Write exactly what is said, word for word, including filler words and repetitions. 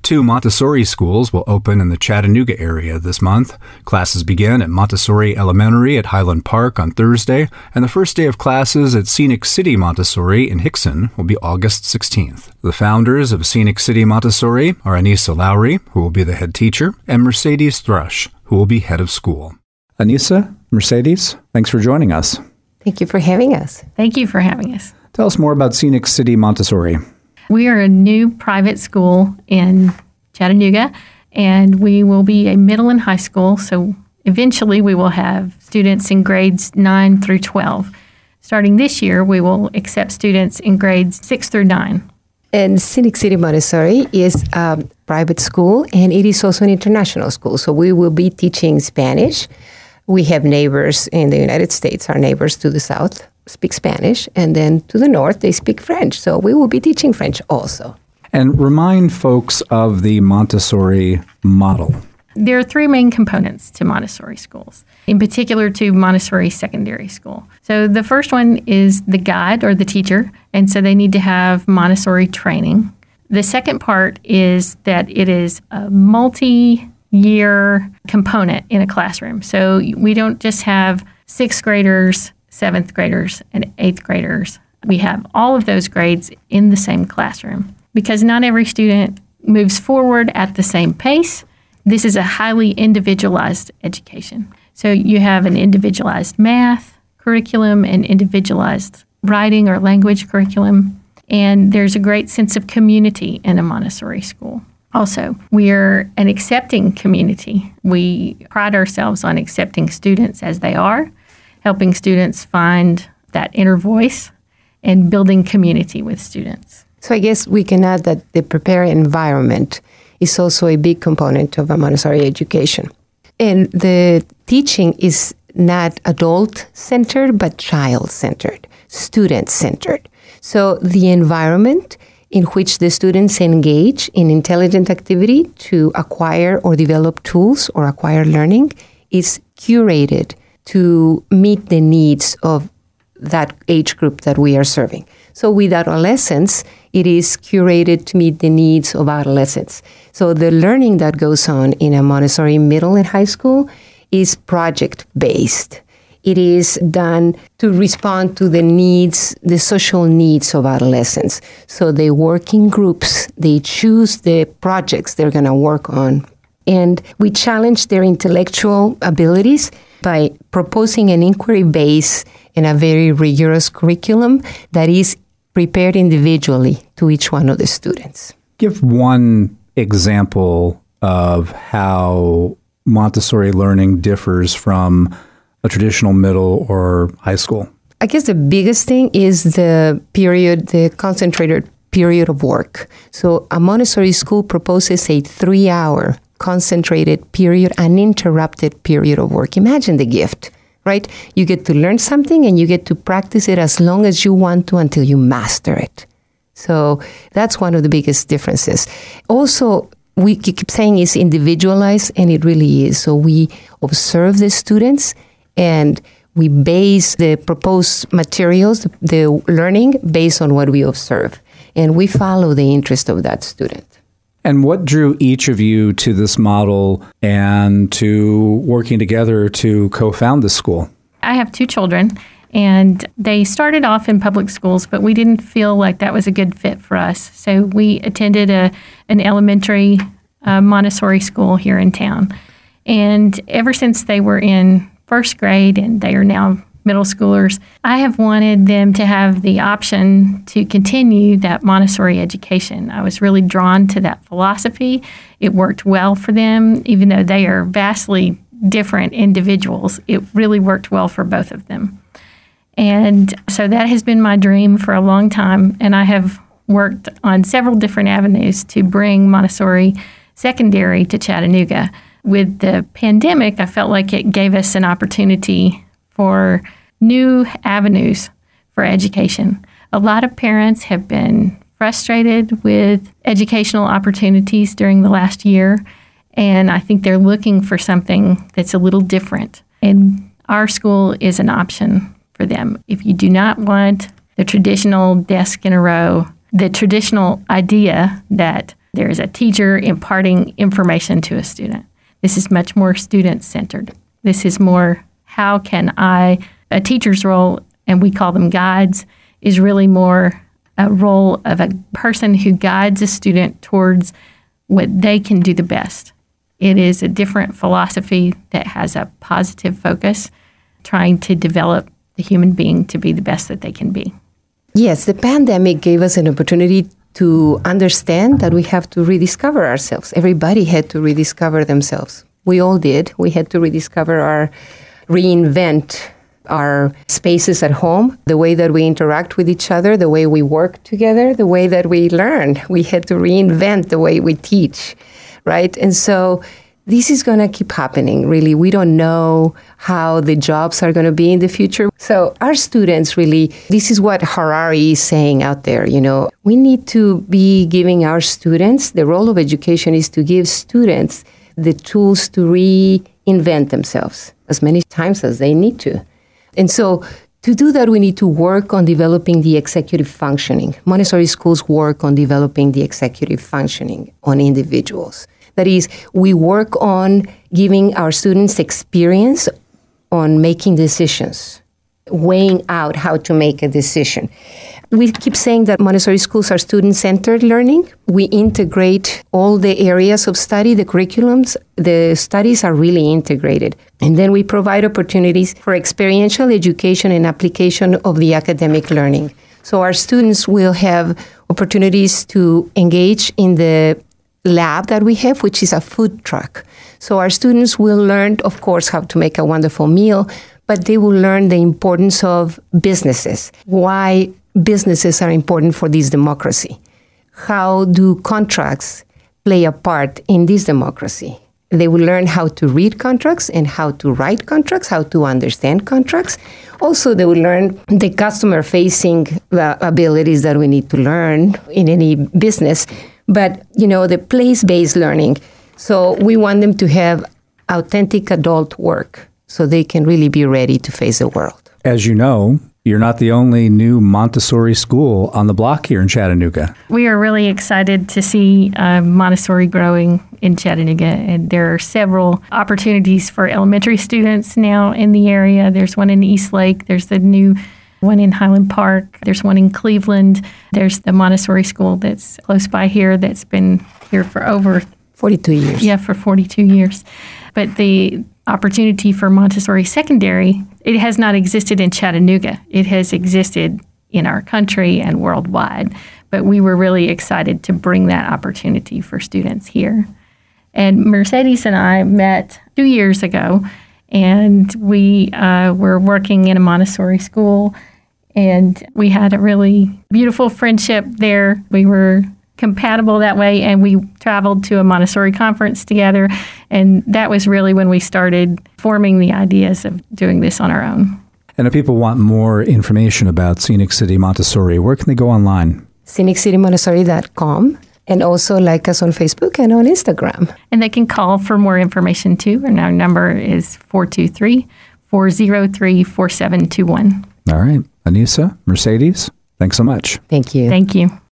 Two Montessori schools will open in the Chattanooga area this month. Classes begin at Montessori Elementary at Highland Park on Thursday, and the first day of classes at Scenic City Montessori in Hickson will be August sixteenth. The founders of Scenic City Montessori are Anissa Lowry, who will be the head teacher, and Mercedes Thrush, who will be head of school. Anissa, Mercedes, thanks for joining us. Thank you for having us. Thank you for having us. Tell us more about Scenic City Montessori. We are a new private school in Chattanooga, and we will be a middle and high school, so eventually we will have students in grades nine through twelve. Starting this year, we will accept students in grades six through nine. And Scenic City Montessori is a private school, and it is also an international school, so we will be teaching Spanish. We have neighbors in the United States, our neighbors to the south speak Spanish, and then to the north, they speak French. So we will be teaching French also. And remind folks of the Montessori model. There are three main components to Montessori schools, in particular to Montessori secondary school. So the first one is the guide or the teacher, and so they need to have Montessori training. The second part is that it is a multi-year component in a classroom. So we don't just have sixth graders, seventh graders, and eighth graders. We have all of those grades in the same classroom. Because not every student moves forward at the same pace, this is a highly individualized education. So you have an individualized math curriculum, an individualized writing or language curriculum, and there's a great sense of community in a Montessori school. Also, we're an accepting community. We pride ourselves on accepting students as they are, helping students find that inner voice, and building community with students. So I guess we can add that the prepared environment is also a big component of a Montessori education. And the teaching is not adult-centered, but child-centered, student-centered. So the environment in which the students engage in intelligent activity to acquire or develop tools or acquire learning is curated to meet the needs of that age group that we are serving. So with adolescents, it is curated to meet the needs of adolescents. So the learning that goes on in a Montessori middle and high school is project-based. It is done to respond to the needs, the social needs of adolescents. So they work in groups, they choose the projects they're going to work on. And we challenge their intellectual abilities by proposing an inquiry base and a very rigorous curriculum that is prepared individually to each one of the students. Give one example of how Montessori learning differs from a traditional middle or high school. I guess the biggest thing is the period, the concentrated period of work. So a Montessori school proposes a three-hour concentrated period, uninterrupted period of work. Imagine the gift, right? You get to learn something and you get to practice it as long as you want to until you master it. So that's one of the biggest differences. Also, we keep saying it's individualized, and it really is. So we observe the students and we base the proposed materials, the learning, based on what we observe. And we follow the interest of that student. And what drew each of you to this model and to working together to co-found this school? I have two children, and they started off in public schools, but we didn't feel like that was a good fit for us. So we attended a an elementary uh, Montessori school here in town. And ever since they were in first grade, and they are now middle schoolers, I have wanted them to have the option to continue that Montessori education. I was really drawn to that philosophy. It worked well for them, even though they are vastly different individuals. It really worked well for both of them. And so that has been my dream for a long time, and I have worked on several different avenues to bring Montessori secondary to Chattanooga. With the pandemic, I felt like it gave us an opportunity for new avenues for education. A lot of parents have been frustrated with educational opportunities during the last year, and I think they're looking for something that's a little different. And our school is an option for them. If you do not want the traditional desk in a row, the traditional idea that There is a teacher imparting information to a student. This is much more student-centered. This is more, how can I, a teacher's role, and we call them guides, is really more a role of a person who guides a student towards what they can do the best. It is a different philosophy that has a positive focus, trying to develop the human being to be the best that they can be. Yes, the pandemic gave us an opportunity to understand that we have to rediscover ourselves. Everybody had to rediscover themselves. We all did. We had to rediscover our, reinvent our spaces at home, the way that we interact with each other, the way we work together, the way that we learn. We had to reinvent the way we teach, right? And so this is going to keep happening, really. We don't know how the jobs are going to be in the future. So our students really, this is what Harari is saying out there, you know, we need to be giving our students, the role of education is to give students the tools to reinvent themselves as many times as they need to. And so to do that, we need to work on developing the executive functioning. Montessori schools work on developing the executive functioning on individuals. That is, we work on giving our students experience on making decisions, weighing out how to make a decision. We keep saying that Montessori schools are student-centered learning. We integrate all the areas of study, the curriculums, the studies are really integrated. And then we provide opportunities for experiential education and application of the academic learning. So our students will have opportunities to engage in the lab that we have, which is a food truck. So our students will learn, of course, how to make a wonderful meal, but they will learn the importance of businesses, why businesses are important for this democracy. How do contracts play a part in this democracy? They will learn how to read contracts and how to write contracts, how to understand contracts. Also, they will learn the customer-facing uh, abilities that we need to learn in any business. But, you know, the place-based learning. So we want them to have authentic adult work so they can really be ready to face the world. As you know, you're not the only new Montessori school on the block here in Chattanooga. We are really excited to see uh, Montessori growing in Chattanooga. And there are several opportunities for elementary students now in the area. There's one in East Lake. There's the new one in Highland Park. There's one in Cleveland. There's the Montessori school that's close by here that's been here for over forty-two years. Yeah, for forty-two years. But the opportunity for Montessori secondary, it has not existed in Chattanooga. It has existed in our country and worldwide. But we were really excited to bring that opportunity for students here. And Mercedes and I met two years ago, and we uh, were working in a Montessori school. And we had a really beautiful friendship there. We were compatible that way, and we traveled to a Montessori conference together. And that was really when we started forming the ideas of doing this on our own. And if people want more information about Scenic City Montessori, where can they go online? scenic city montessori dot com, and also like us on Facebook and on Instagram. And they can call for more information too. And our number is four two three, four zero three, four seven two one. All right. Anissa, Mercedes, thanks so much. Thank you. Thank you.